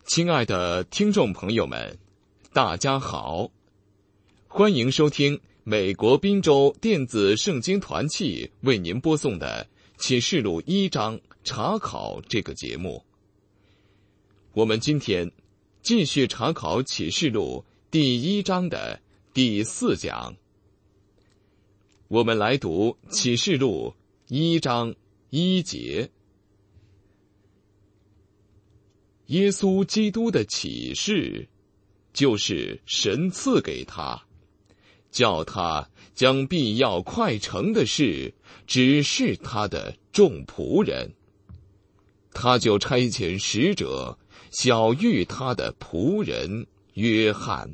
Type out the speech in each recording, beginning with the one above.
亲爱的听众朋友们，大家好，欢迎收听美国宾州电子圣经团契为您播送的启示录1章查考这个节目。我们今天继续查考启示录第1章的第4讲。我们来读启示录1章1节。耶稣基督的启示，就是神赐给他，叫他将必要快成的事指示他的众仆人。他就差遣使者晓谕他的仆人约翰。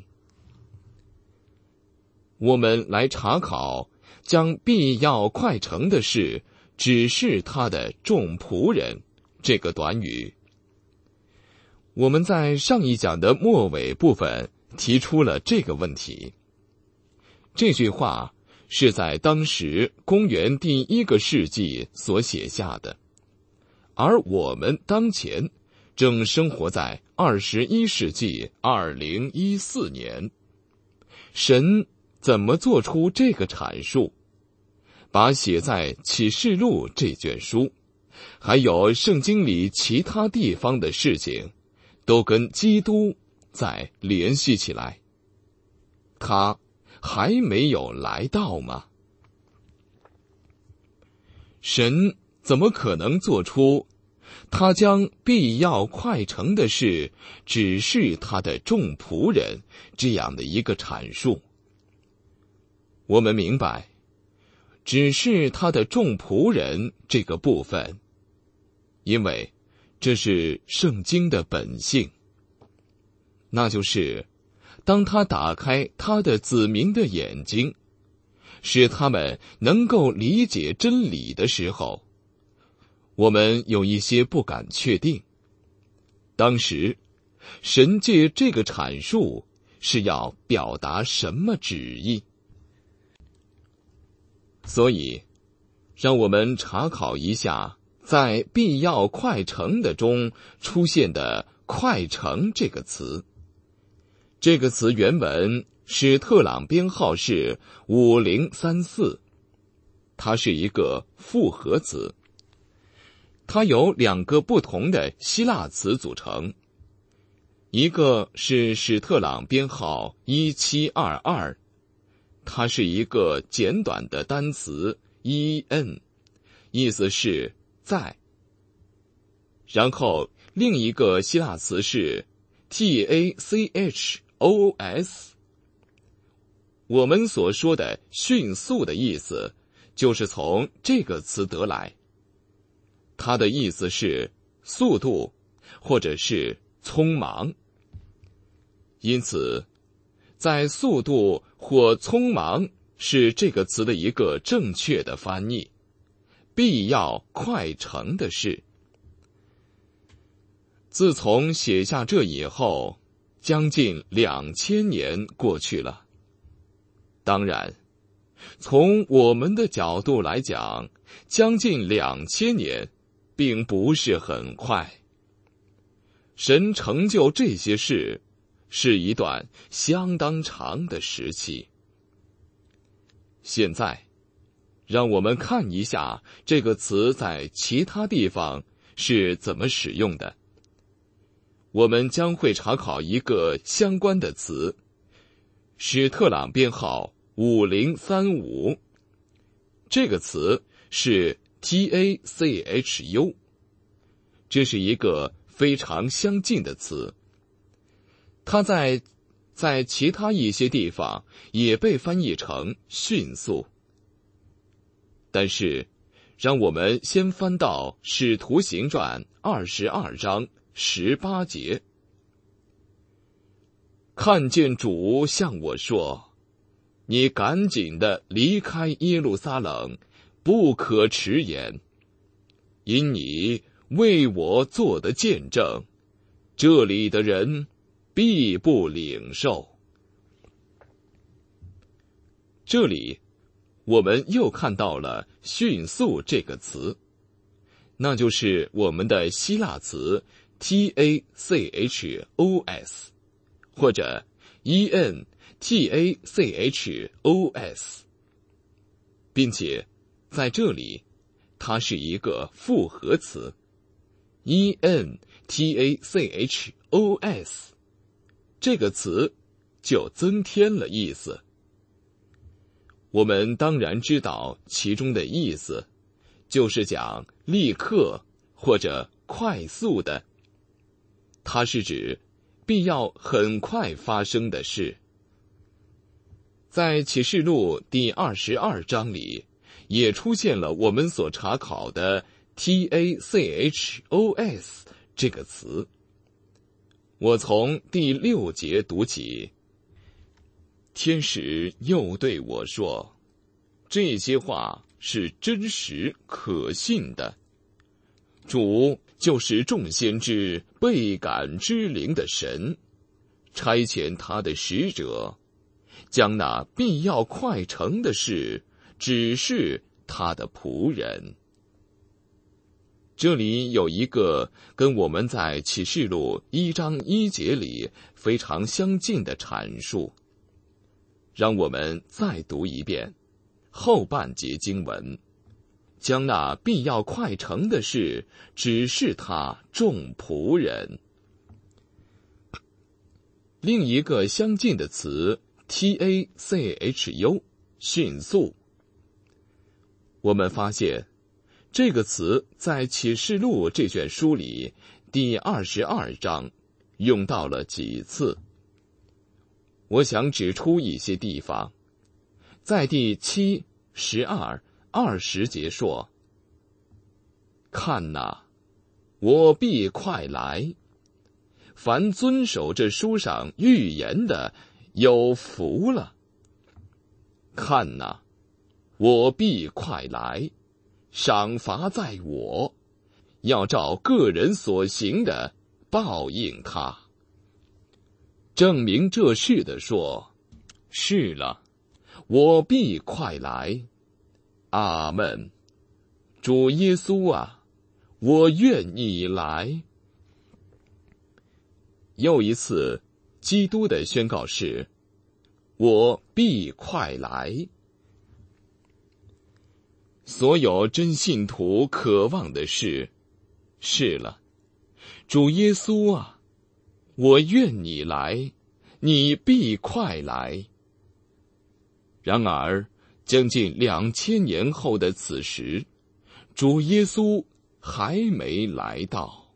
我们来查考将必要快成的事指示他的众仆人这个短语。我们在上一讲的末尾部分提出了这个问题。这句话是在当时公元第1个世纪所写下的，而我们当前正生活在21世纪2014年。神怎么做出这个阐述，把写在启示录这卷书，还有圣经里其他地方的事情都跟基督再联系起来？他还没有来到吗？神怎么可能做出他将必要快成的事指示他的众仆人这样的一个阐述？我们明白，指示他的众仆人这个部分，因为这是圣经的本性，那就是当他打开他的子民的眼睛，使他们能够理解真理的时候，我们有一些不敢确定，当时神借这个阐述是要表达什么旨意。所以让我们查考一下在必要快成的中出现的快成这个词。这个词原文是特朗编号是5034，它是一个复合词，它由2个不同的希腊词组成，一个是史特朗编号1722，它是一个简短的单词 en， 意思是在。然后另一个希腊词是 tachos， 我们所说的迅速的意思就是从这个词得来，它的意思是速度或者是匆忙。因此在速度或匆忙是这个词的一个正确的翻译，必要快成的事。自从写下这以后，将近2000年过去了。当然，从我们的角度来讲，将近2000年并不是很快。神成就这些事是一段相当长的时期。现在让我们看一下这个词在其他地方是怎么使用的。我们将会查考一个相关的词，史特朗编号5035，这个词是 tachu， 这是一个非常相近的词，它在其他一些地方也被翻译成迅速。但是让我们先翻到使徒行传22章18节。看见主向我说，你赶紧地离开耶路撒冷，不可迟延，因你为我做的见证，这里的人必不领受。这里我们又看到了迅速这个词，那就是我们的希腊词 ENTACHOS， 或者 ENTACHOS， 并且在这里它是一个复合词 ENTACHOS， 这个词就增添了意思。我们当然知道其中的意思，就是讲立刻或者快速的，它是指必要很快发生的事。在启示录第22章里，也出现了我们所查考的 TACHOS 这个词。我从第6节读起，天使又对我说，这些话是真实可信的。主就是众先知倍感之灵的神，差遣他的使者，将那必要快成的事指示他的仆人。这里有一个跟我们在启示录1章1节里非常相近的阐述，让我们再读一遍后半节经文，将那必要快成的事指示他众仆人。另一个相近的词 TACHU， 迅速。我们发现这个词在启示录这卷书里第22章用到了几次。我想指出一些地方。在第7、12、20节说，看哪，我必快来，凡遵守这书上预言的有福了。看哪，我必快来，赏罚在我，要照个人所行的报应他。证明这事的说，是了，我必快来。阿们。主耶稣啊，我愿你来。又一次，基督的宣告是，我必快来。所有真信徒渴望的事，是了，主耶稣啊，我愿你来，你必快来。然而将近2000年后的此时，主耶稣还没来到。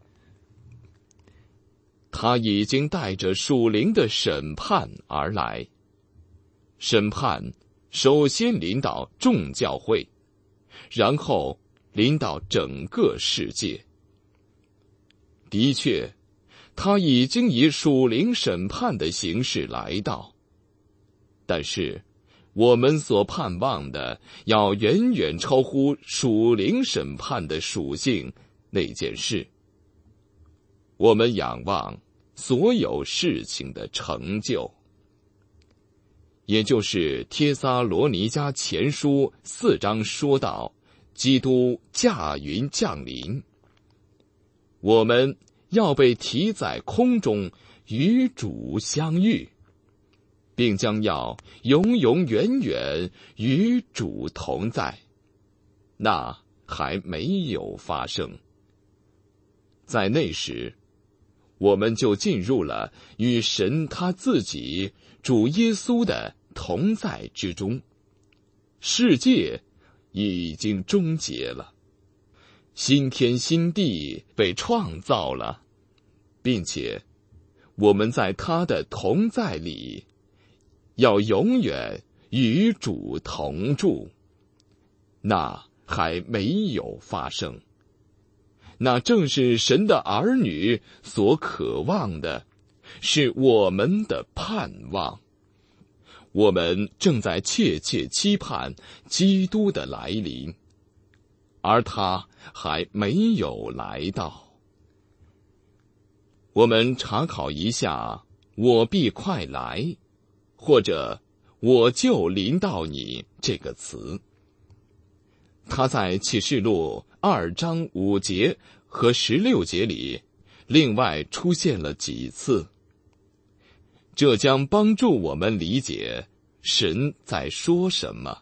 他已经带着属灵的审判而来。审判首先临到众教会，然后临到整个世界。的确，他已经以属灵审判的形式来到，但是我们所盼望的要远远超乎属灵审判的属性那件事。我们仰望所有事情的成就，也就是帖撒罗尼迦前书4章说到，基督驾云降临，我们要被提在空中与主相遇，并将要永永远远与主同在。那还没有发生。在那时，我们就进入了与神他自己主耶稣的同在之中。世界已经终结了，新天新地被创造了，并且我们在他的同在里要永远与主同住。那还没有发生。那正是神的儿女所渴望的，是我们的盼望。我们正在切切期盼基督的来临，而他还没有来到。我们查考一下我必快来，或者我就临到你这个词。他在启示录2章5节和16节里另外出现了几次。这将帮助我们理解神在说什么。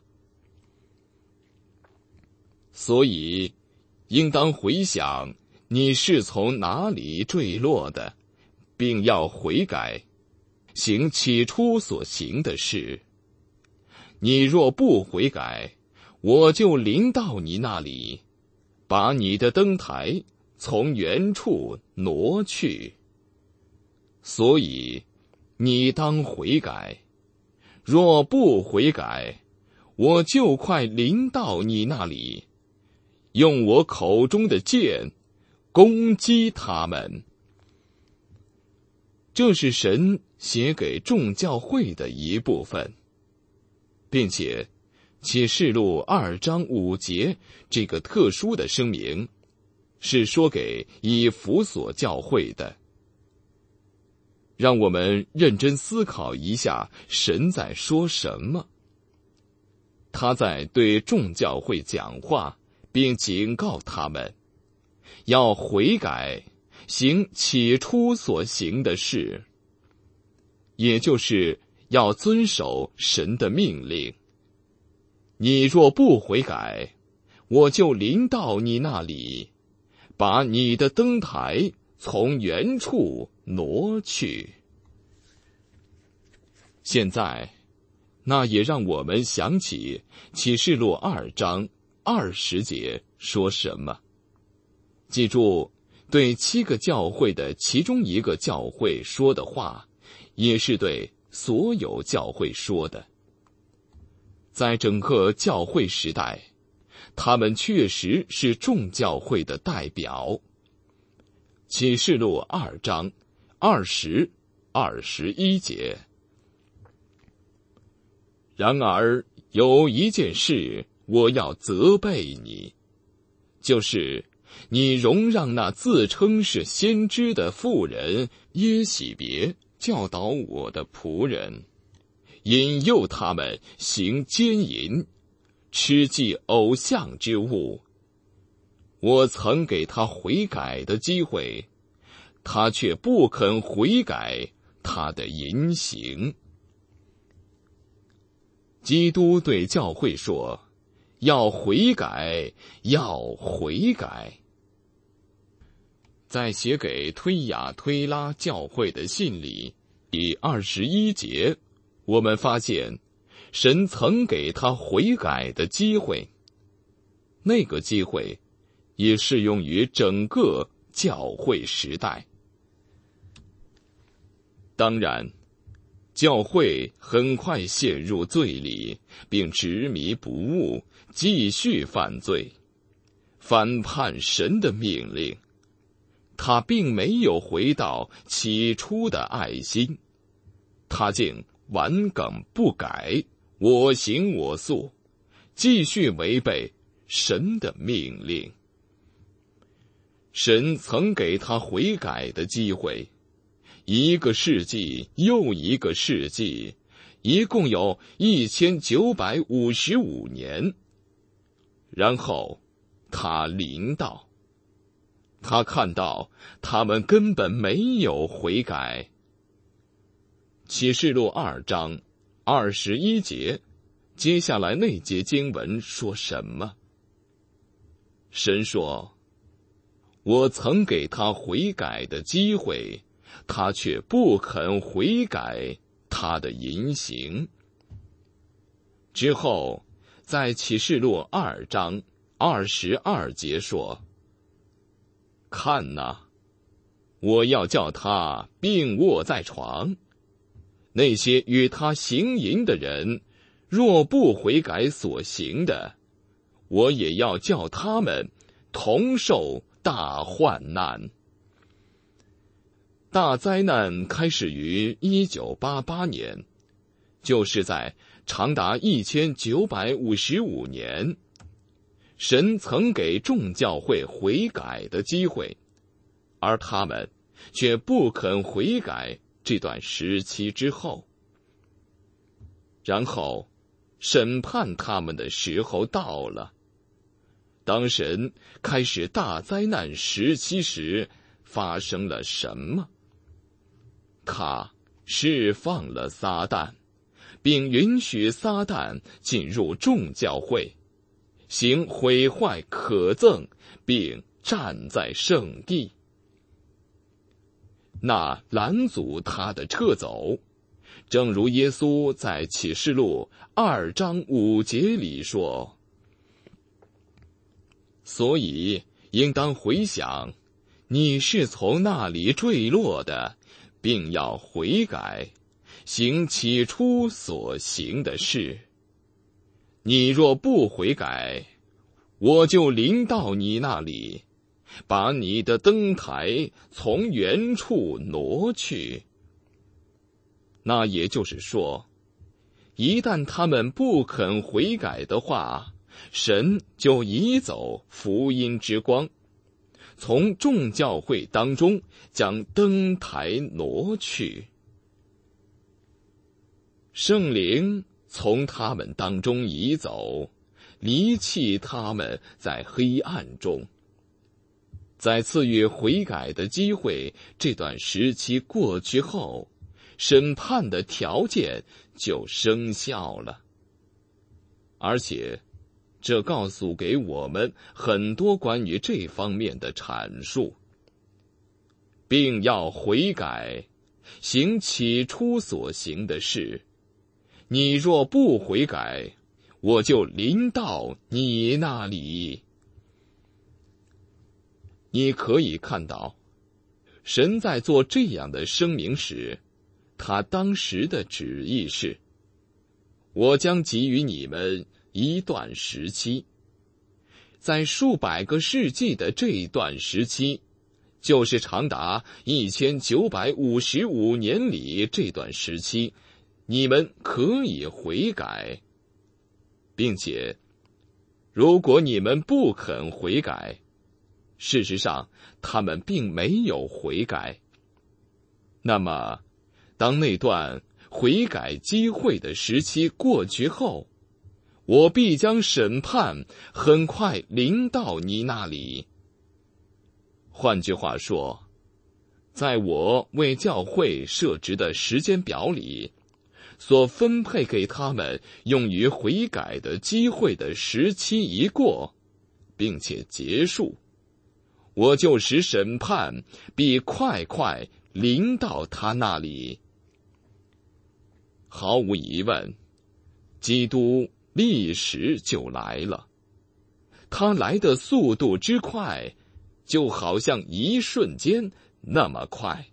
所以，应当回想你是从哪里坠落的，并要悔改，行起初所行的事。你若不悔改，我就临到你那里，把你的灯台从原处挪去。所以，你当悔改。若不悔改，我就快临到你那里，用我口中的剑攻击他们。这是神写给众教会的一部分，并且启示录2章5节这个特殊的声明是说给以弗所教会的。让我们认真思考一下神在说什么。他在对众教会讲话，并警告他们要悔改，行起初所行的事，也就是要遵守神的命令。你若不悔改，我就临到你那里，把你的灯台从原处挪去。现在，那也让我们想起启示录2章20节说什么。记住，对7个教会的其中一个教会说的话，也是对所有教会说的。在整个教会时代，他们确实是众教会的代表。启示录2章20、21节。然而有一件事我要责备你，就是你容让那自称是先知的妇人耶洗别教导我的仆人，引诱他们行奸淫，吃祭偶像之物。我曾给他悔改的机会，他却不肯悔改他的淫行。基督对教会说，要悔改，要悔改。在写给推雅推拉教会的信里，第21节，我们发现神曾给他悔改的机会，那个机会也适用于整个教会时代。当然，教会很快陷入罪里，并执迷不悟，继续犯罪，反叛神的命令。他并没有回到起初的爱心，他竟顽梗不改，我行我素，继续违背神的命令。神曾给他悔改的机会，1个世纪又1个世纪，一共有1955年。然后他临到，他看到他们根本没有悔改。启示录2章21节，接下来那节经文说什么？神说，我曾给他悔改的机会，他却不肯悔改他的淫行。之后，在启示录2章22节说，看哪，我要叫他并卧在床，那些与他行淫的人，若不悔改所行的，我也要叫他们同受大患难。大灾难开始于1988年，就是在长达1955年，神曾给众教会悔改的机会，而他们却不肯悔改。这段时期之后，然后审判他们的时候到了。当神开始大灾难时期时， 发生了什么？他释放了撒旦，并允许撒旦进入众教会，行毁坏可憎，并站在圣地。那拦阻他的撤走，正如耶稣在启示录2章5节里说，所以应当回想你是从那里坠落的，并要悔改，行起初所行的事。你若不悔改，我就临到你那里，把你的灯台从原处挪去。那也就是说，一旦他们不肯悔改的话，神就移走福音之光，从众教会当中将灯台挪去。圣灵从他们当中移走，离弃他们在黑暗中。在赐予悔改的机会这段时期过去后，审判的条件就生效了。而且这告诉给我们很多关于这方面的阐述，并要悔改，行起初所行的事。你若不悔改，我就临到你那里。你可以看到，神在做这样的声明时，他当时的旨意是，我将给予你们一段时期。在数百个世纪的这一段时期，就是长达1955年里这段时期，你们可以悔改，并且如果你们不肯悔改，事实上他们并没有悔改，那么当那段悔改机会的时期过去后，我必将审判很快临到你那里。换句话说，在我为教会设置的时间表里，所分配给他们用于悔改的机会的时期一过，并且结束，我就使审判必快快临到他那里。毫无疑问，基督立时就来了，他来的速度之快，就好像一瞬间那么快。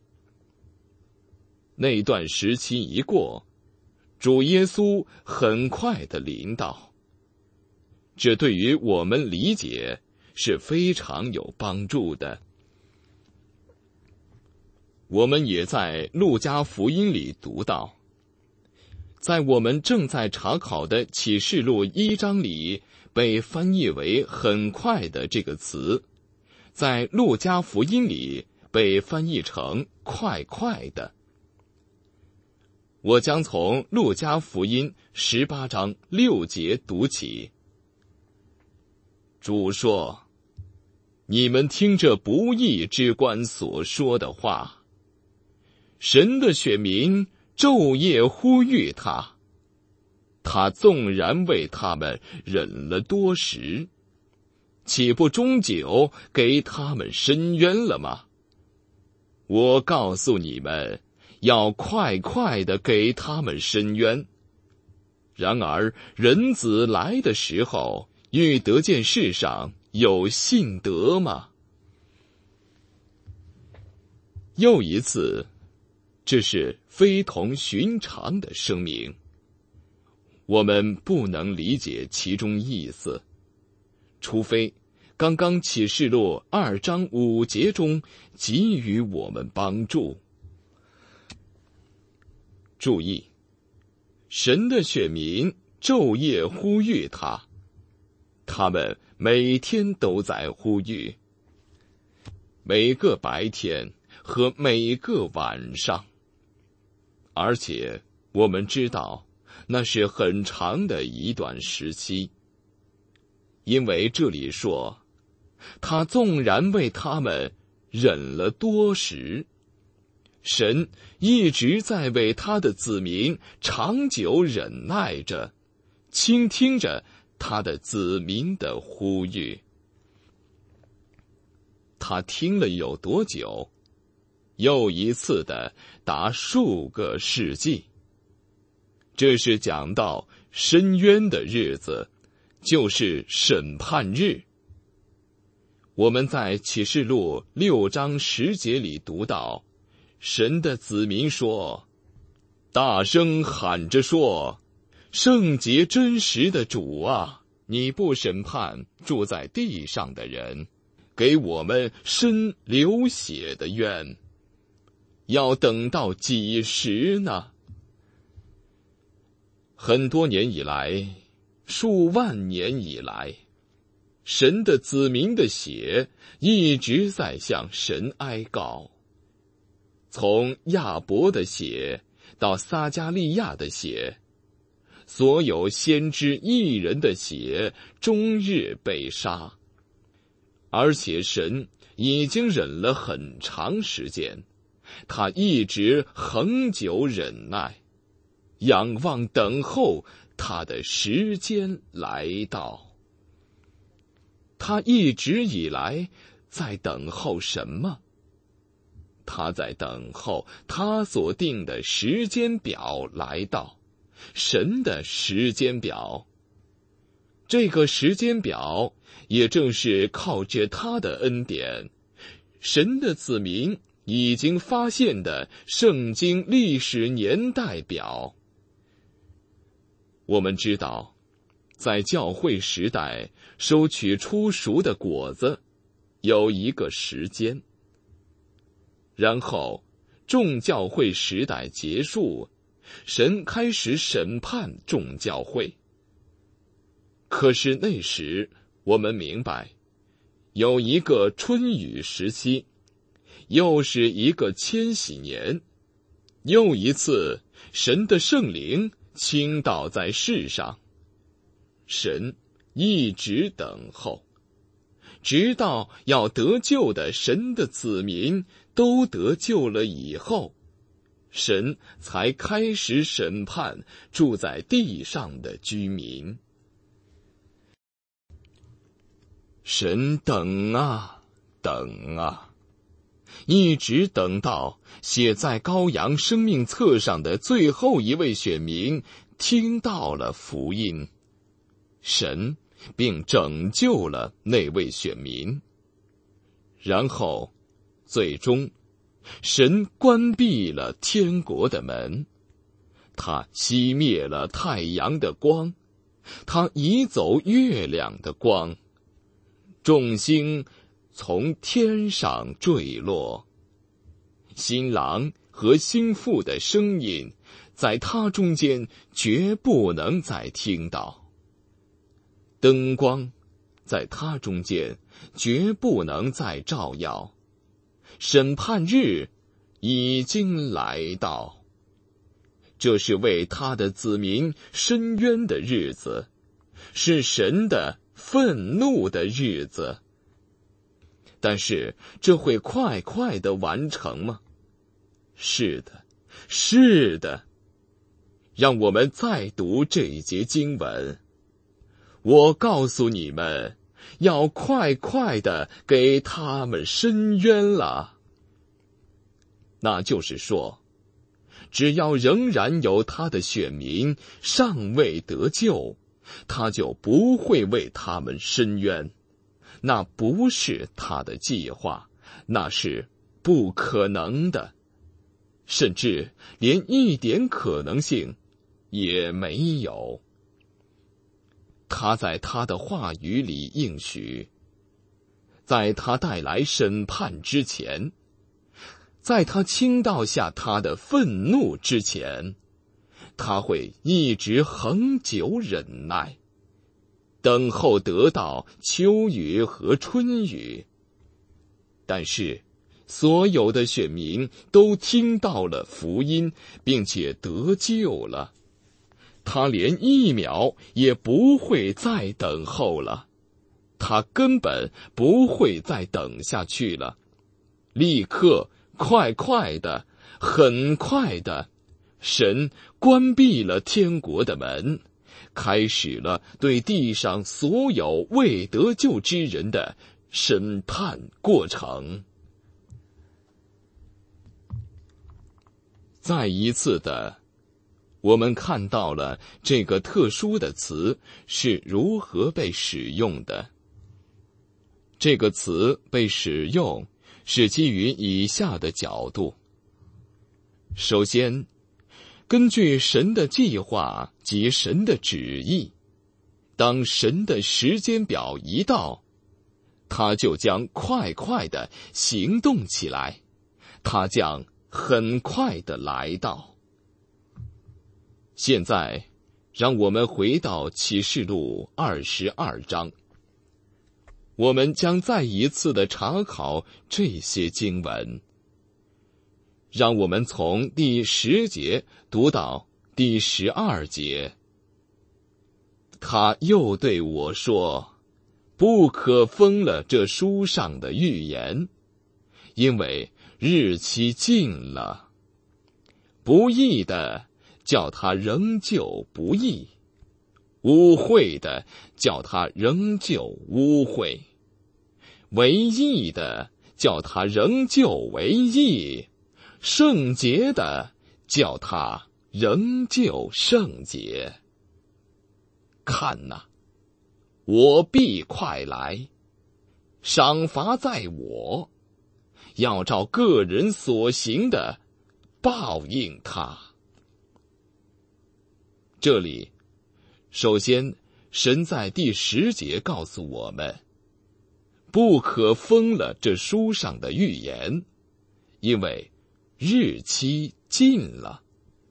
那段时期一过，主耶稣很快地临到，这对于我们理解是非常有帮助的。我们也在路加福音里读到，在我们正在查考的启示录1章里被翻译为很快的这个词，在路加福音里被翻译成快快的。我将从路加福音18章6节读起。主说，你们听着不义之官所说的话，神的选民昼夜呼吁他，他纵然为他们忍了多时，岂不终究给他们伸冤了吗？我告诉你们，要快快地给他们伸冤。然而人子来的时候，欲得见世上有信德吗？又一次，这是非同寻常的声明，我们不能理解其中意思，除非刚刚启示录2章5节中给予我们帮助。注意，神的选民昼夜呼吁他，他们每天都在呼吁，每个白天和每个晚上，而且我们知道那是很长的一段时期，因为这里说，他纵然为他们忍了多时。神一直在为他的子民长久忍耐着，倾听着他的子民的呼吁。他听了有多久？又一次的达数个世纪。这是讲到申冤的日子，就是审判日。我们在启示录6章10节里读到，神的子民说，大声喊着说，圣洁真实的主啊，你不审判住在地上的人，给我们伸流血的冤，要等到几时呢？很多年以来，数万年以来，神的子民的血一直在向神哀告。从亚伯的血到撒迦利亚的血，所有先知义人的血终日被杀。而且神已经忍了很长时间，他一直恒久忍耐，仰望等候他的时间来到。他一直以来在等候什么？他在等候他所定的时间表来到，神的时间表。这个时间表也正是靠着他的恩典，神的子民已经发现的圣经历史年代表。我们知道，在教会时代收取初熟的果子有一个时间，然后众教会时代结束，神开始审判众教会。可是那时我们明白，有一个春雨时期，又是一个千禧年，又一次神的圣灵倾倒在世上。神一直等候，直到要得救的神的子民都得救了以后，神才开始审判住在地上的居民。神等啊等啊，一直等到写在羔羊生命册上的最后一位选民听到了福音，神并拯救了那位选民。然后最终神关闭了天国的门，他熄灭了太阳的光，他移走月亮的光，众星从天上坠落。新郎和新妇的声音在他中间绝不能再听到，灯光在他中间绝不能再照耀。审判日已经来到，这是为他的子民伸冤的日子，是神的愤怒的日子。但是这会快快地完成吗？是的，是的。让我们再读这一节经文。我告诉你们，要快快地给他们伸冤了。那就是说，只要仍然有他的选民尚未得救，他就不会为他们伸冤。那不是他的计划，那是不可能的，甚至连一点可能性也没有。他在他的话语里应许，在他带来审判之前，在他倾倒下他的愤怒之前，他会一直恒久忍耐，等候得到秋雨和春雨。但是所有的选民都听到了福音，并且得救了，他连1秒也不会再等候了，他根本不会再等下去了， 立刻、快快的、很快的，神关闭了天国的门，开始了对地上所有未得救之人的审判过程。再一次的，我们看到了这个特殊的词是如何被使用的。这个词被使用是基于以下的角度。首先，根据神的计划及神的旨意，当神的时间表一到，他就将快快地行动起来，他将很快地来到。现在，让我们回到启示录22章，我们将再一次地查考这些经文。让我们从第10节读到第12节。他又对我说，不可封了这书上的预言，因为日期近了。不义的叫他仍旧不义，污秽的叫他仍旧污秽，为义的叫他仍旧为义，圣洁的叫他仍旧圣洁。看哪，我必快来，赏罚在我，要照个人所行的报应他。这里，首先，神在第10节告诉我们，不可封了这书上的预言，因为日期近了。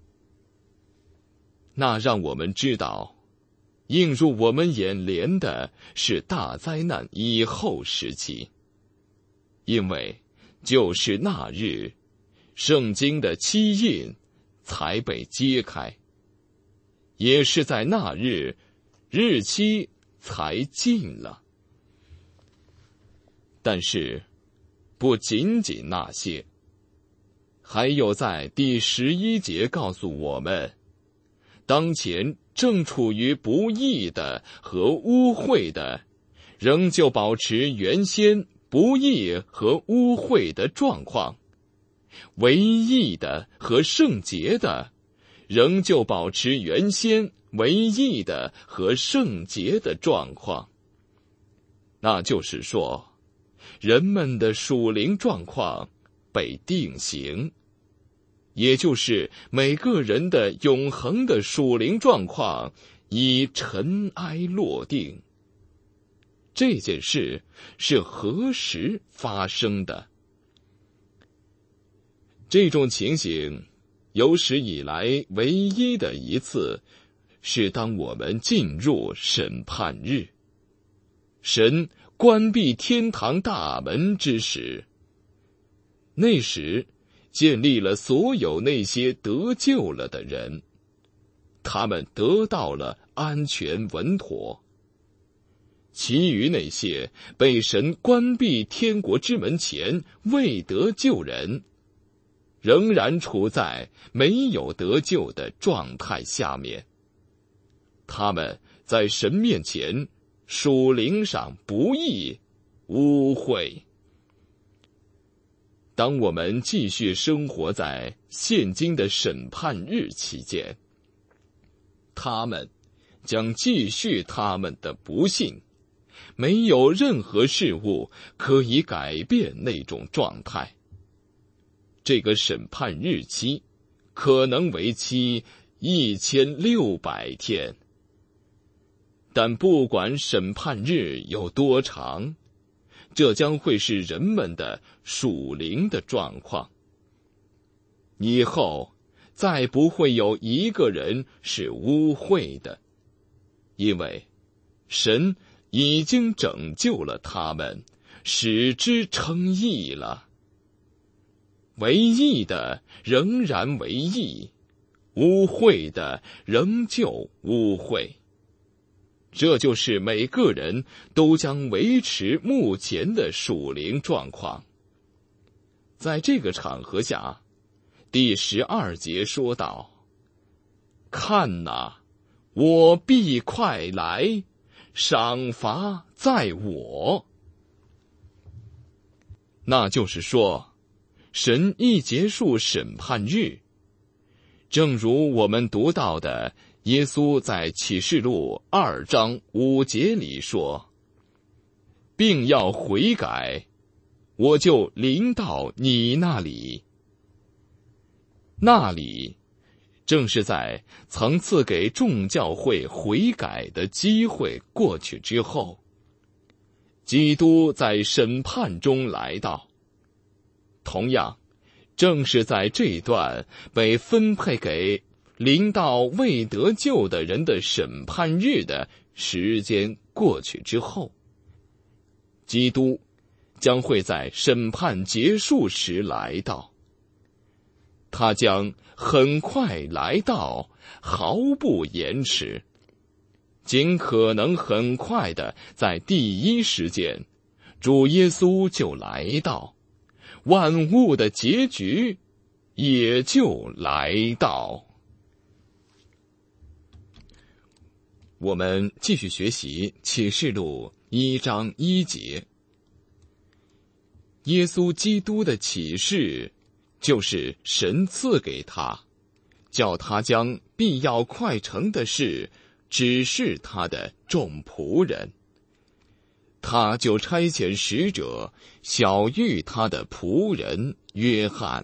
那让我们知道，映入我们眼帘的是大灾难以后时期，因为就是那日，圣经的七印才被揭开，也是在那日，日期才近了。但是，不仅仅那些，还有在第11节告诉我们，当前正处于不义的和污秽的，仍旧保持原先不义和污秽的状况；为义的和圣洁的，仍旧保持原先为义的和圣洁的状况。那就是说，人们的属灵状况被定型，也就是每个人的永恒的属灵状况已尘埃落定。这件事是何时发生的？这种情形有史以来唯一的一次，是当我们进入审判日，神关闭天堂大门之时。那时建立了所有那些得救了的人，他们得到了安全稳妥。其余那些被神关闭天国之门前未得救人，仍然处在没有得救的状态下面。他们在神面前属灵上不义、污秽。当我们继续生活在现今的审判日期间，他们将继续他们的不信，没有任何事物可以改变那种状态。这个审判日期可能为期1600天，但不管审判日有多长，这将会是人们的属灵的状况。以后再不会有一个人是污秽的，因为神已经拯救了他们，使之称义了。为义的仍然为义，污秽的仍旧污秽。这就是每个人都将维持目前的属灵状况。 在这个场合下，第12节说道：看哪，我必快来，赏罚在我。那就是说，神一结束审判日，正如我们读到的，耶稣在启示录2章5节里说，并要悔改，我就临到你那里。那里正是在曾赐给众教会悔改的机会过去之后，基督在审判中来到。同样，正是在这一段被分配给临到未得救的人的审判日的时间过去之后，基督将会在审判结束时来到。他将很快来到，毫不延迟，尽可能很快的在第一时间，主耶稣就来到，万物的结局也就来到。我们继续学习启示录1章1节。耶稣基督的启示就是神赐给他，叫他将必要快成的事指示他的众仆人。他就差遣使者晓谕他的仆人约翰。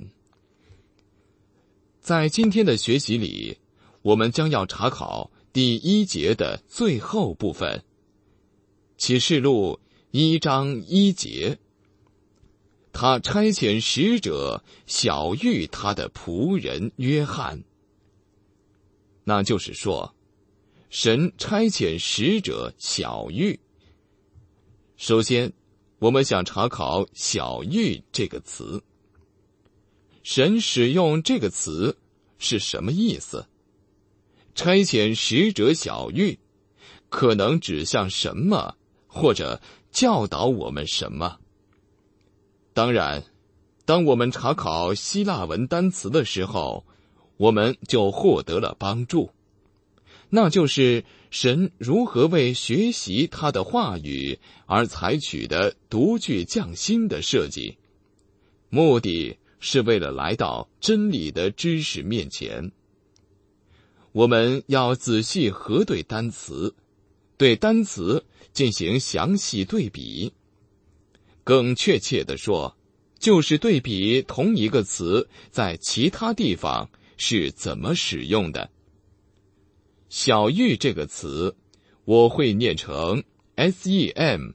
在今天的学习里，我们将要查考第1节的最后部分，启示录1章1节。他差遣使者晓谕他的仆人约翰。那就是说，神差遣使者晓谕。首先，我们想查考晓谕这个词。神使用这个词是什么意思？差遣使者晓谕，可能指向什么，或者教导我们什么？当然，当我们查考希腊文单词的时候，我们就获得了帮助。那就是神如何为学习他的话语而采取的独具匠心的设计，目的是为了来到真理的知识面前。我们要仔细核对单词，对单词进行详细对比。更确切地说，就是对比同一个词在其他地方是怎么使用的。晓谕这个词，我会念成 SEMAINO，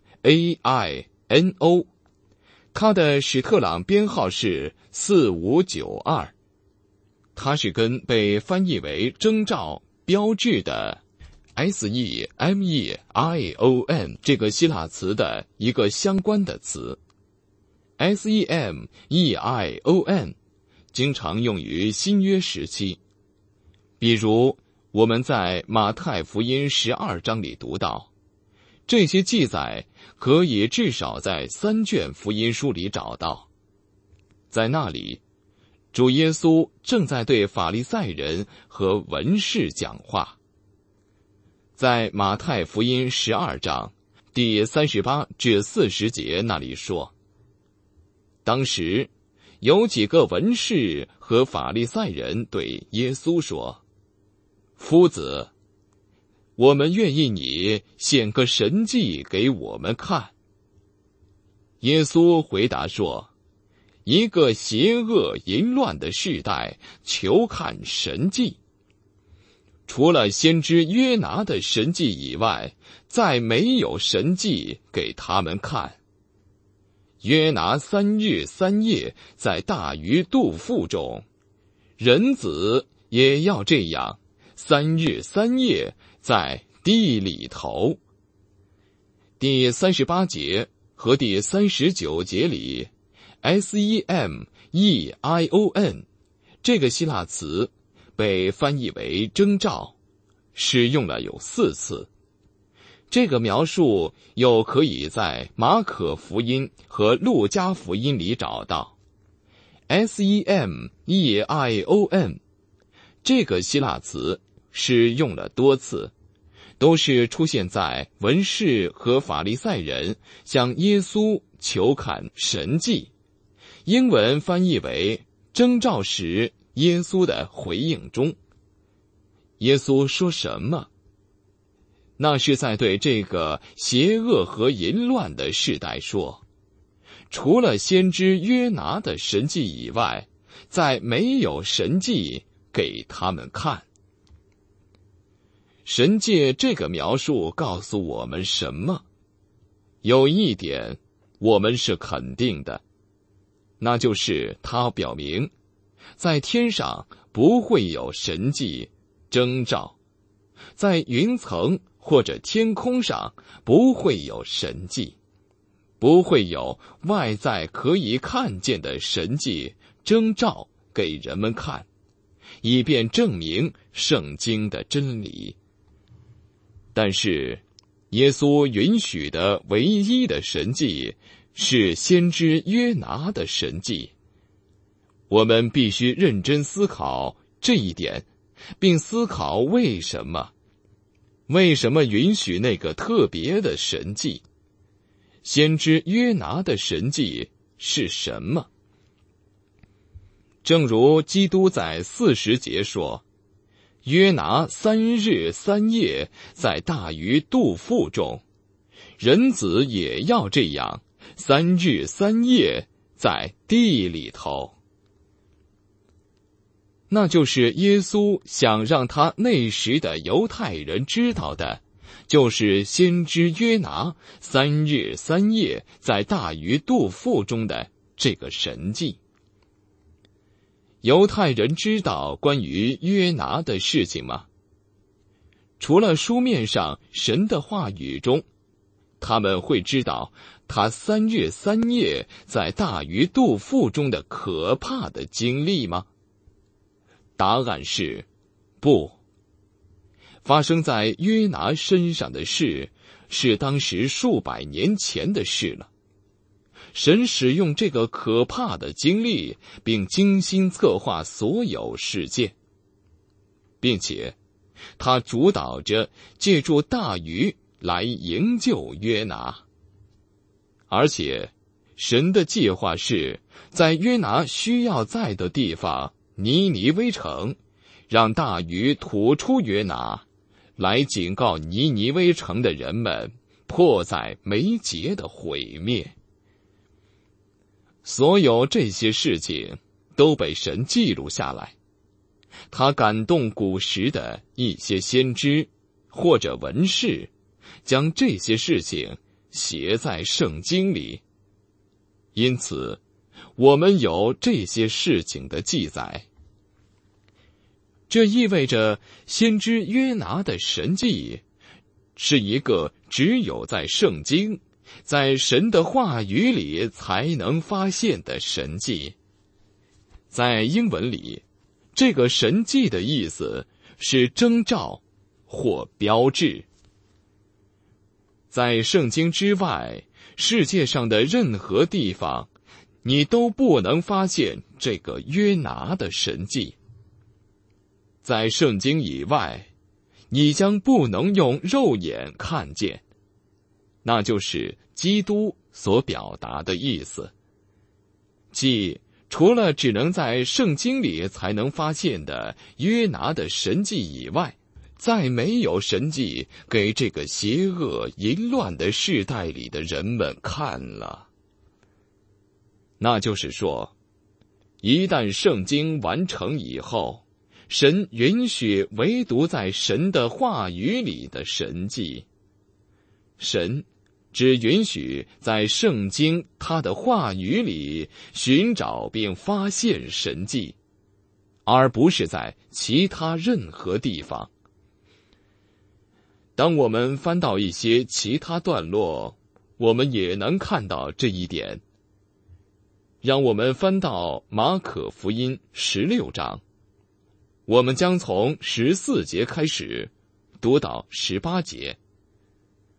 它的史特朗编号是4592，它是跟被翻译为征兆、标志的 SEMEION 这个希腊词的一个相关的词。SEMEION 经常用于新约时期，比如我们在马太福音12章里读到，这些记载可以至少在3卷福音书里找到。在那里，主耶稣正在对法利赛人和文士讲话。在马太福音12章第38至40节那里说，当时有几个文士和法利赛人对耶稣说，夫子，我们愿意你显个神迹给我们看。耶稣回答说，一个邪恶淫乱的世代求看神迹，除了先知约拿的神迹以外，再没有神迹给他们看。约拿3日3夜在大鱼肚腹中，人子也要这样3日3夜在地里头。第38节和第39节里 SEMEION 这个希腊词被翻译为征兆，使用了有4次。这个描述又可以在马可福音和路加福音里找到， Semeion， 这个希腊词是用了多次，都是出现在文士和法利赛人向耶稣求看神迹，英文翻译为征兆时耶稣的回应中。耶稣说什么？那是在对这个邪恶和淫乱的世代说，除了先知约拿的神迹以外，再没有神迹给他们看。神借这个描述告诉我们什么？有一点我们是肯定的，那就是它表明在天上不会有神迹征兆，在云层或者天空上不会有神迹，不会有外在可以看见的神迹征兆给人们看，以便证明圣经的真理。但是耶稣允许的唯一的神迹是先知约拿的神迹。我们必须认真思考这一点，并思考为什么允许那个特别的神迹。先知约拿的神迹是什么？正如基督在40节说，约拿3日3夜在大鱼肚腹中，人子也要这样3日3夜在地里头。那就是耶稣想让他那时的犹太人知道的，就是先知约拿3日3夜在大鱼肚腹中的这个神迹。犹太人知道关于约拿的事情吗？除了书面上神的话语中，他们会知道他3日3夜在大鱼肚腹中的可怕的经历吗？答案是不。发生在约拿身上的事是当时数百年前的事了。神使用这个可怕的经历，并精心策划所有事件，并且他主导着借助大鱼来营救约拿。而且神的计划是在约拿需要在的地方尼尼微城，让大鱼吐出约拿，来警告尼尼微城的人们，迫在眉睫的毁灭。所有这些事情都被神记录下来，他感动古时的一些先知或者文士，将这些事情写在圣经里。因此我们有这些事情的记载。这意味着先知约拿的神迹是一个只有在圣经，在神的话语里才能发现的神迹。在英文里，这个神迹的意思是征兆或标志。在圣经之外，世界上的任何地方，你都不能发现这个约拿的神迹。在圣经以外，你将不能用肉眼看见，那就是基督所表达的意思，即除了只能在圣经里才能发现的约拿的神迹以外，再没有神迹给这个邪恶淫乱的世代里的人们看了。那就是说，一旦圣经完成以后，神允许唯独在神的话语里的神迹。神只允许在圣经他的话语里寻找并发现神迹，而不是在其他任何地方。当我们翻到一些其他段落，我们也能看到这一点。让我们翻到马可福音16章，我们将从14节开始读到18节。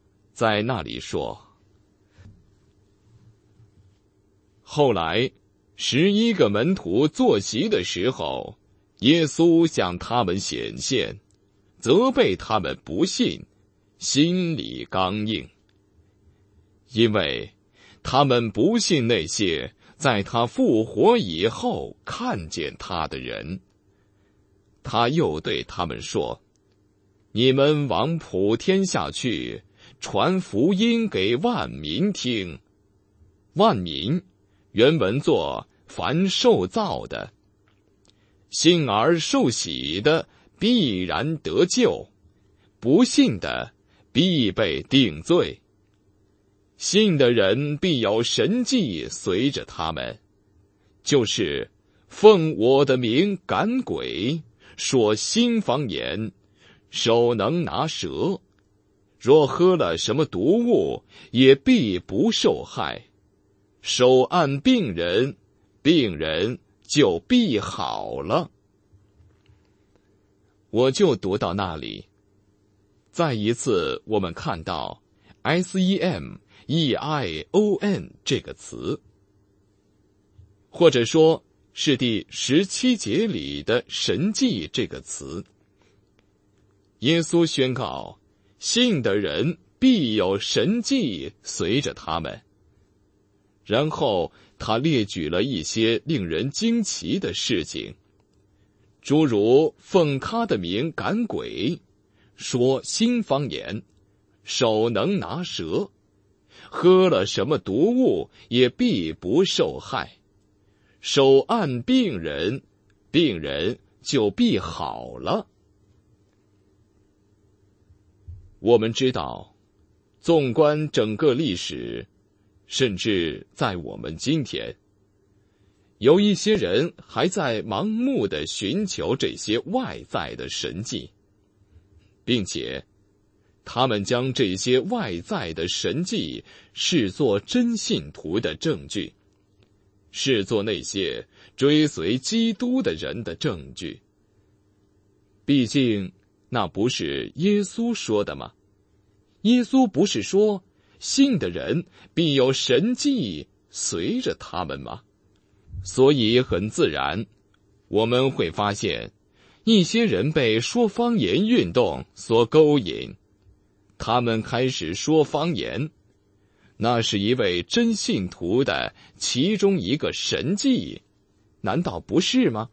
在那里说，后来 11个门徒坐席的时候，耶稣向他们显现，责备他们不信，心里刚硬，因为他们不信那些在他复活以后看见他的人。他又对他们说：你们往普天下去，传福音给万民听。万民原文作凡受造的，信而受洗的必然得救，不信的必被定罪。信的人必有神迹随着他们，就是奉我的名赶鬼，说新方言，手能拿蛇，若喝了什么毒物，也必不受害。手按病人，病人就必好了。我就读到那里。再一次我们看到 SEMEION 这个词，或者说是第17节里的神迹这个词。耶稣宣告，信的人必有神迹随着他们。然后他列举了一些令人惊奇的事情，诸如奉他的名赶鬼，说新方言，手能拿蛇，喝了什么毒物也必不受害，手按病人，病人就必好了。我们知道，纵观整个历史，甚至在我们今天，有一些人还在盲目地寻求这些外在的神迹，并且他们将这些外在的神迹视作真信徒的证据，视作那些追随基督的人的证据。毕竟那不是耶稣说的吗？耶稣不是说信的人必有神迹随着他们吗？所以很自然，我们会发现一些人被说方言运动所勾引，他们开始说方言，那是一位真信徒的其中一个神迹，难道不是吗？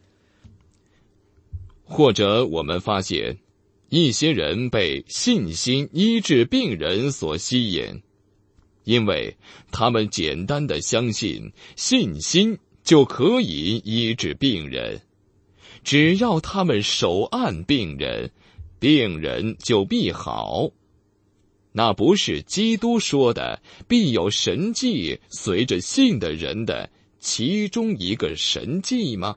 或者我们发现一些人被信心医治病人所吸引，因为他们简单地相信信心就可以医治病人，只要他们手按病人，病人就必好。那不是基督说的必有神迹随着信的人的其中一个神迹吗？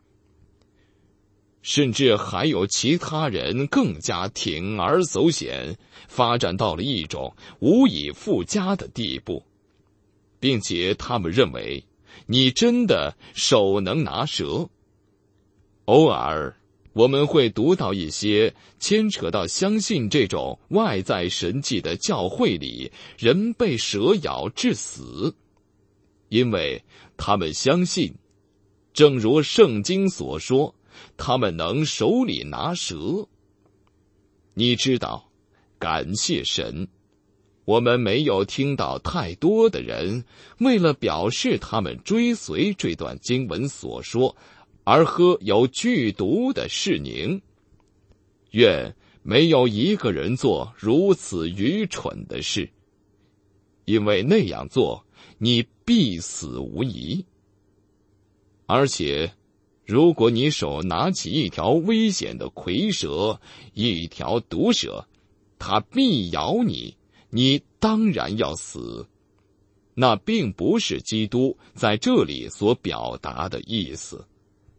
甚至还有其他人更加铤而走险，发展到了一种无以复加的地步，并且他们认为你真的手能拿蛇。偶尔我们会读到一些牵扯到相信这种外在神迹的教会里，人被蛇咬致死，因为他们相信，正如圣经所说，他们能手里拿蛇。你知道，感谢神，我们没有听到太多的人为了表示他们追随这段经文所说而喝有剧毒的释宁。愿没有一个人做如此愚蠢的事，因为那样做你必死无疑。而且如果你手拿起一条危险的蝰蛇，一条毒蛇，它必咬你，你当然要死。那并不是基督在这里所表达的意思。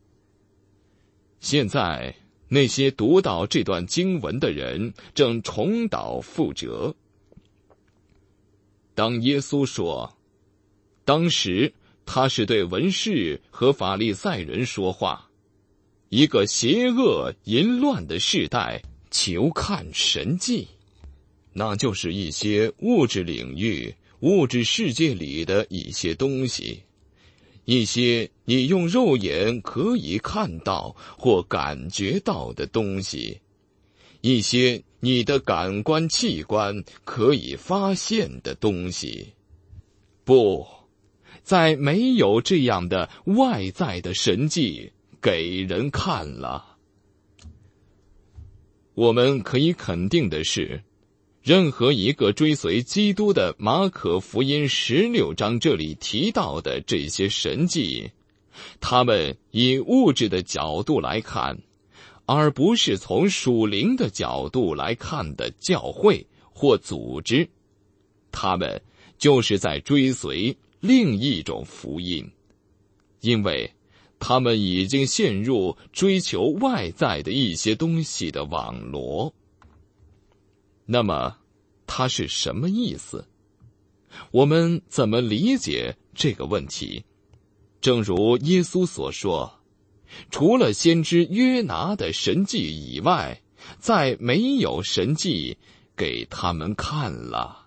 现在那些读到这段经文的人正重蹈覆辙。当耶稣说，当时他是对文士和法利赛人说话，一个邪恶淫乱的世代求看神迹，那就是一些物质领域、物质世界里的一些东西， 一些你用肉眼可以看到或感觉到的东西，一些你的感官器官可以发现的东西。不，再没有这样的外在的神迹给人看了。我们可以肯定的是，任何一个追随基督的马可福音16章这里提到的这些神迹，他们以物质的角度来看，而不是从属灵的角度来看的教会或组织，他们就是在追随另一种福音，因为他们已经陷入追求外在的一些东西的网罗。那么它是什么意思？我们怎么理解这个问题？正如耶稣所说，除了先知约拿的神迹以外，再没有神迹给他们看了。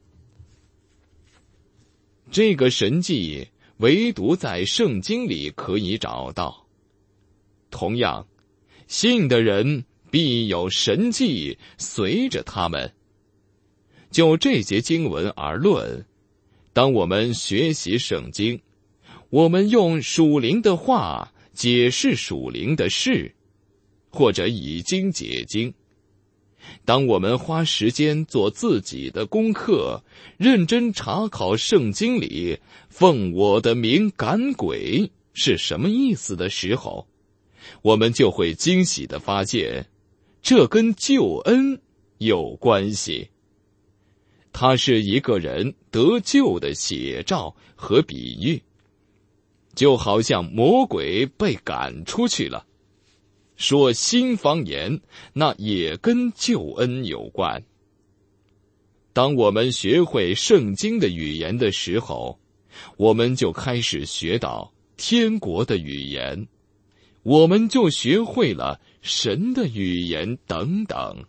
这个神迹唯独在圣经里可以找到。同样，信的人必有神迹随着他们。就这节经文而论，当我们学习圣经，我们用属灵的话解释属灵的事，或者以经解经。当我们花时间做自己的功课，认真查考圣经里奉我的名赶鬼是什么意思的时候，我们就会惊喜地发现，这跟救恩有关系。它是一个人得救的写照和比喻，就好像魔鬼被赶出去了。说新方言，那也跟救恩有关。当我们学会圣经的语言的时候，我们就开始学到天国的语言，我们就学会了神的语言等等。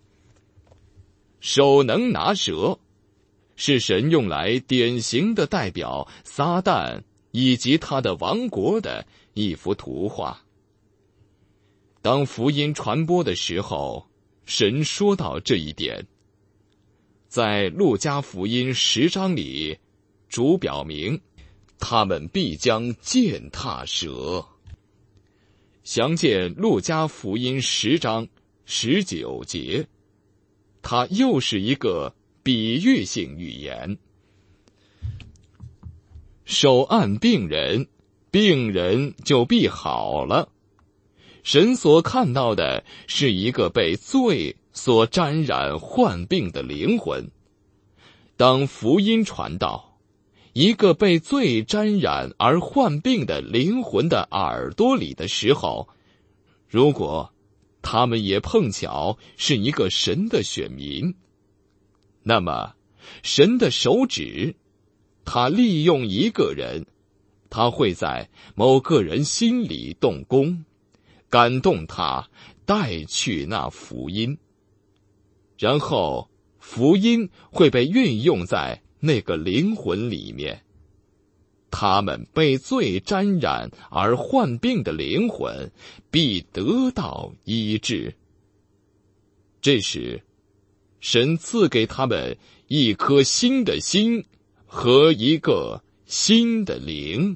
手能拿蛇，是神用来典型的代表撒旦以及他的王国的一幅图画。当福音传播的时候，神说到这一点。在路加福音10章里，主表明他们必将践踏蛇。详见路加福音10章19节，它又是一个比喻性语言。手按病人，病人就必好了。神所看到的是一个被罪所沾染患病的灵魂。当福音传到一个被罪沾染而患病的灵魂的耳朵里的时候，如果他们也碰巧是一个神的选民，那么神的手指，他利用一个人，他会在某个人心里动工，感动他带去那福音，然后福音会被运用在那个灵魂里面。他们被罪沾染而患病的灵魂必得到医治。这时，神赐给他们一颗新的心和一个新的灵。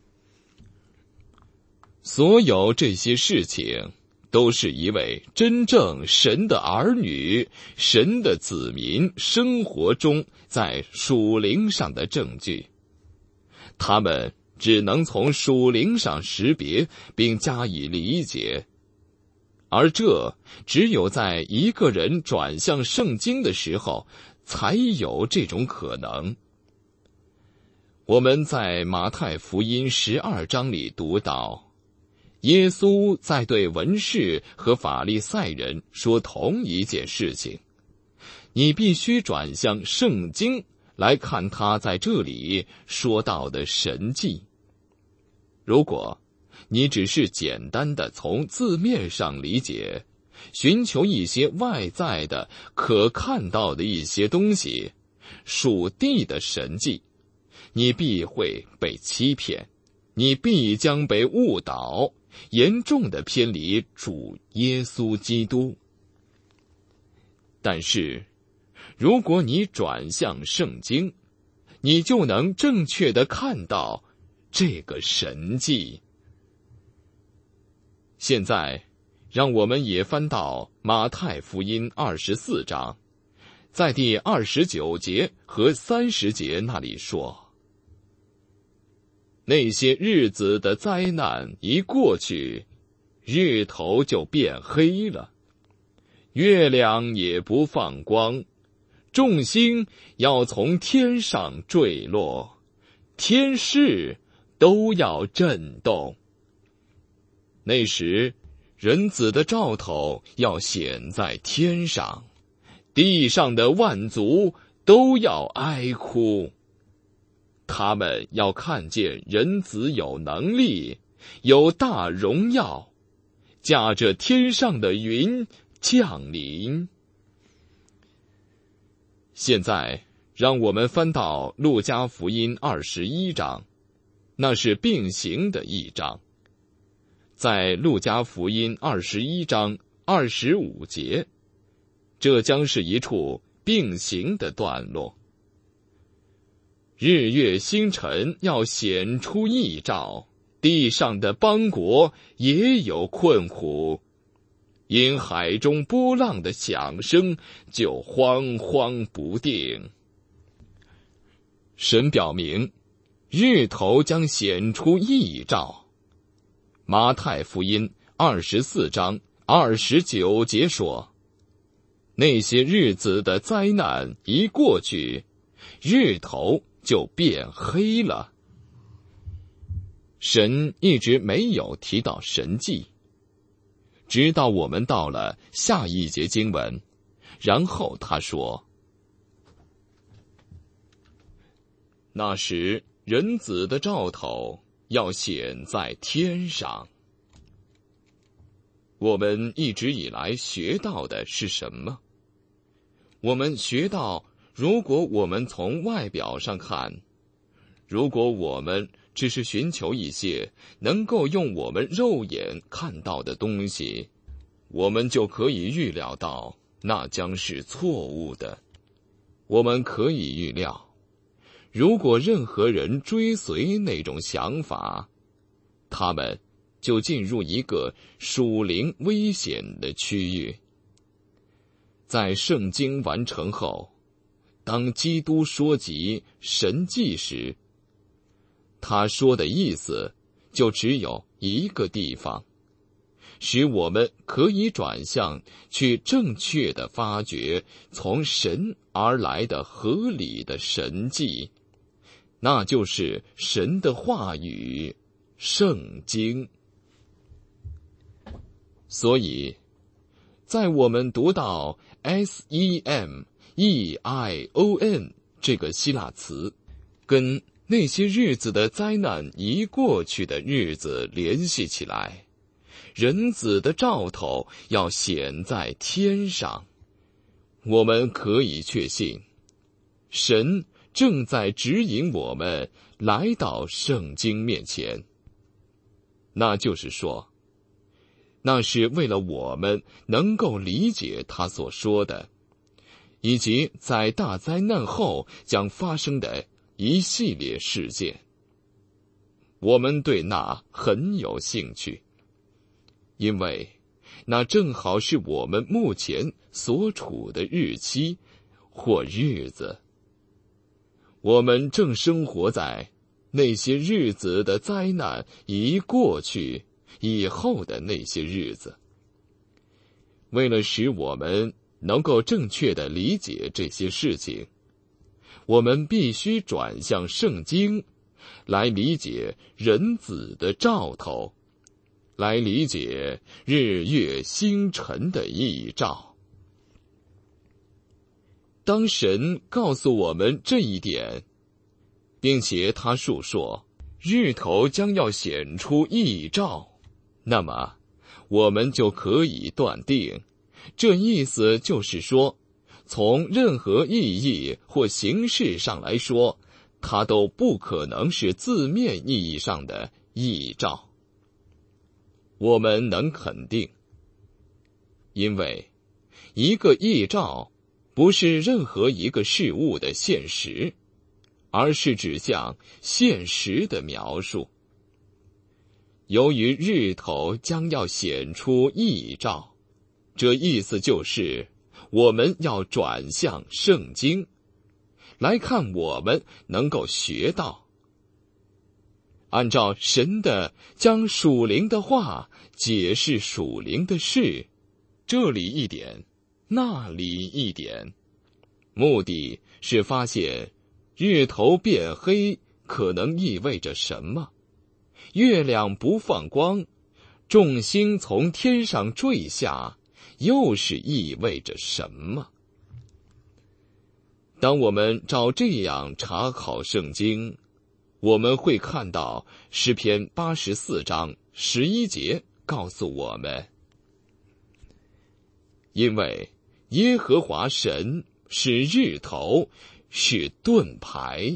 所有这些事情都是一位真正神的儿女、神的子民生活中在属灵上的证据。他们只能从属灵上识别并加以理解，而这只有在一个人转向圣经的时候才有这种可能。我们在马太福音12章里读到，耶稣在对文士和法利赛人说同一件事情，你必须转向圣经来看他在这里说到的神迹。如果你只是简单的从字面上理解，寻求一些外在的可看到的一些东西，属地的神迹，你必会被欺骗， 你必将被误导，严重的偏离主耶稣基督。但是，如果你转向圣经，你就能正确地看到这个神迹。现在，让我们也翻到马太福音24章，在第29节和30节那里说，那些日子的灾难一过去，日头就变黑了，月亮也不放光，众星要从天上坠落，天势都要震动。那时，人子的兆头要显在天上，地上的万族都要哀哭。他们要看见人子有能力，有大荣耀，驾着天上的云降临。现在，让我们翻到路加福音21章，那是并行的一章。在路加福音21章25节，这将是一处并行的段落。日月星辰要显出异兆，地上的邦国也有困苦，因海中波浪的响声就惶惶不定。神表明，日头将显出异兆。马太福音24章29节说，那些日子的灾难一过去，日头就变黑了。神一直没有提到神迹，直到我们到了下一节经文，然后他说，那时人子的兆头要显在天上。我们一直以来学到的是什么？我们学到，如果我们从外表上看，如果我们只是寻求一些能够用我们肉眼看到的东西，我们就可以预料到那将是错误的。我们可以预料，如果任何人追随那种想法，他们就进入一个属灵危险的区域。在圣经完成后，当基督说及神迹时，他说的意思就只有一个地方，使我们可以转向去正确地发掘从神而来的合理的神迹，那就是神的话语，圣经。所以，在我们读到 SEMEION 这个希腊词，跟那些日子的灾难一过去的日子联系起来，人子的兆头要显在天上，我们可以确信，神正在指引我们来到圣经面前。那就是说，那是为了我们能够理解他所说的，以及在大灾难后将发生的一系列事件。我们对那很有兴趣，因为那正好是我们目前所处的日期或日子。我们正生活在那些日子的灾难一过去以后的那些日子。为了使我们能够正确地理解这些事情，我们必须转向圣经，来理解人子的兆头，来理解日月星辰的异兆。当神告诉我们这一点，并且他述说日头将要显出异兆，那么我们就可以断定，这意思就是说，从任何意义或形式上来说，它都不可能是字面意义上的异兆。我们能肯定，因为一个异兆不是任何一个事物的现实，而是指向现实的描述。由于日头将要显出异兆，这意思就是我们要转向圣经，来看我们能够学到。按照神的将属灵的话解释属灵的事，这里一点，那里一点，目的是发现日头变黑可能意味着什么，月亮不放光，众星从天上坠下，又是意味着什么。当我们照这样查考圣经，我们会看到诗篇84章11节告诉我们，因为耶和华神是日头，是盾牌。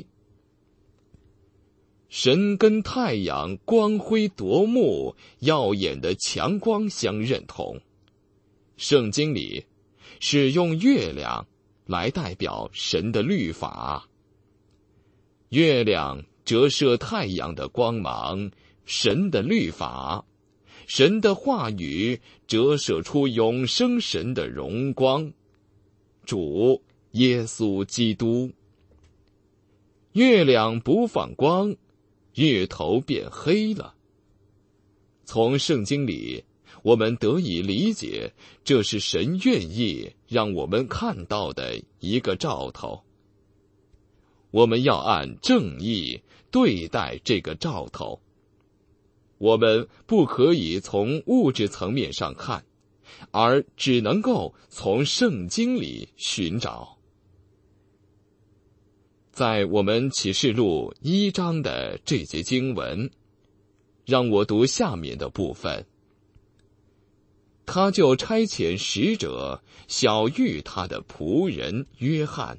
神跟太阳光辉夺目、耀眼的强光相认同。圣经里使用月亮来代表神的律法。月亮折射太阳的光芒，神的律法，神的话语折射出永生神的荣光，主耶稣基督。月亮不放光，日头变黑了。从圣经里，我们得以理解，这是神愿意让我们看到的一个兆头。我们要按正义对待这个兆头。我们不可以从物质层面上看，而只能够从圣经里寻找。在我们启示录1章的这节经文，让我读下面的部分。他就差遣使者晓谕他的仆人约翰。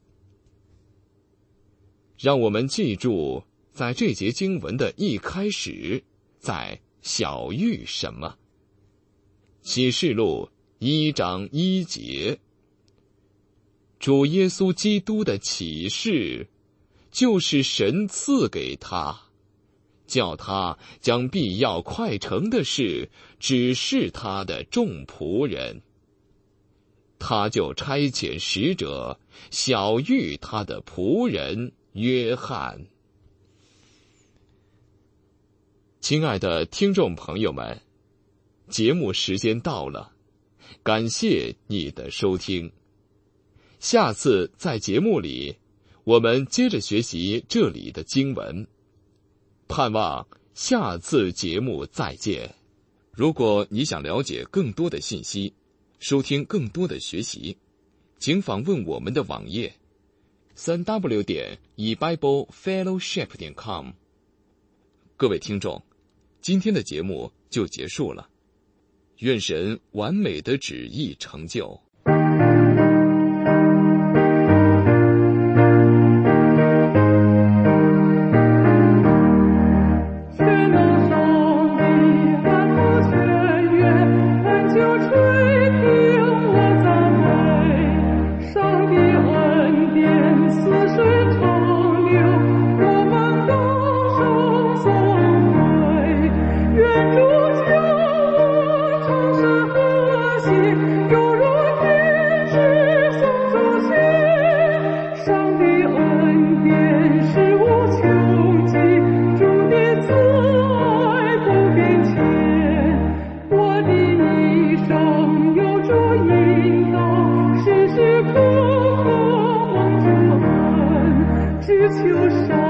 让我们记住，在这节经文的一开始，在晓谕什么？启示录1章1节，主耶稣基督的启示，就是神赐给他，叫他将必要快成的事指示他的众仆人。他就差遣使者晓谕他的仆人约翰。亲爱的听众朋友们，节目时间到了，感谢你的收听。下次在节目里，我们接着学习这里的经文，盼望下次节目再见。如果你想了解更多的信息，收听更多的学习，请访问我们的网页3w.ebiblefellowship.com。各位听众，今天的节目就结束了，愿神完美的旨意成就。 只求上